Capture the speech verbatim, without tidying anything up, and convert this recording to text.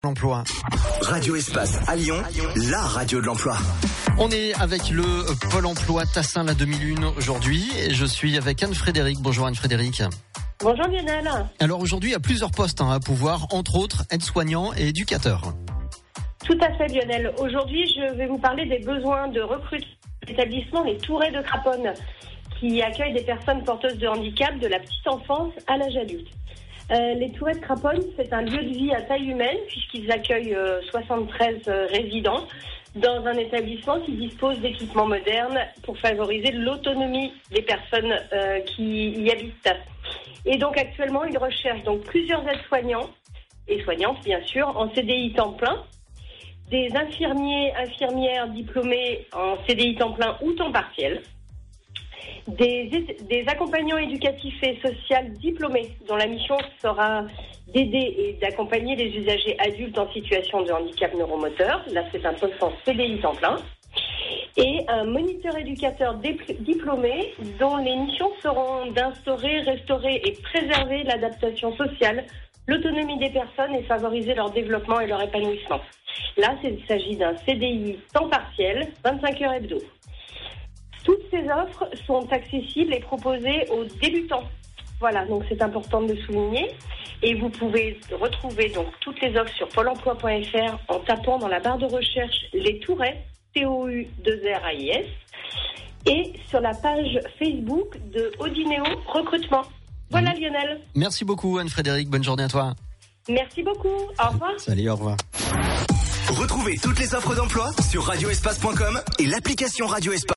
L'emploi. Radio Espace à Lyon, la radio de l'emploi. On est avec le Pôle emploi Tassin la demi-lune aujourd'hui et je suis avec Anne-Frédérique. Bonjour Anne-Frédérique. Bonjour Lionel. Alors aujourd'hui il y a plusieurs postes hein, à pouvoir, entre autres aide-soignant et éducateur. Tout à fait Lionel. Aujourd'hui je vais vous parler des besoins de recrutement de l'établissement Les Tourets de Craponne qui accueille des personnes porteuses de handicap de la petite enfance à l'âge adulte. Euh, les Tourets de Craponne, c'est un lieu de vie à taille humaine puisqu'ils accueillent euh, soixante-treize euh, résidents dans un établissement qui dispose d'équipements modernes pour favoriser l'autonomie des personnes euh, qui y habitent. Et donc actuellement, ils recherchent donc plusieurs aides-soignants et soignantes bien sûr en C D I temps plein, des infirmiers, infirmières diplômés en C D I temps plein ou temps partiel. Des, des accompagnants éducatifs et sociaux diplômés dont la mission sera d'aider et d'accompagner les usagers adultes en situation de handicap neuromoteur. Là, c'est un poste en C D I temps plein. Et un moniteur éducateur diplômé dont les missions seront d'instaurer, restaurer et préserver l'adaptation sociale, l'autonomie des personnes et favoriser leur développement et leur épanouissement. Là, il s'agit d'un C D I temps partiel, vingt-cinq heures hebdo. Toutes ces offres sont accessibles et proposées aux débutants. Voilà, donc c'est important de le souligner. Et vous pouvez retrouver donc toutes les offres sur pôle emploi point f r en tapant dans la barre de recherche Les Tourets, T O U deux R A I S, et sur la page Facebook de Odineo Recrutement. Voilà Lionel. Merci beaucoup Anne-Frédérique, bonne journée à toi. Merci beaucoup, au revoir. Salut, au revoir. Retrouvez toutes les offres d'emploi sur radio espace point com et l'application Radio Espace.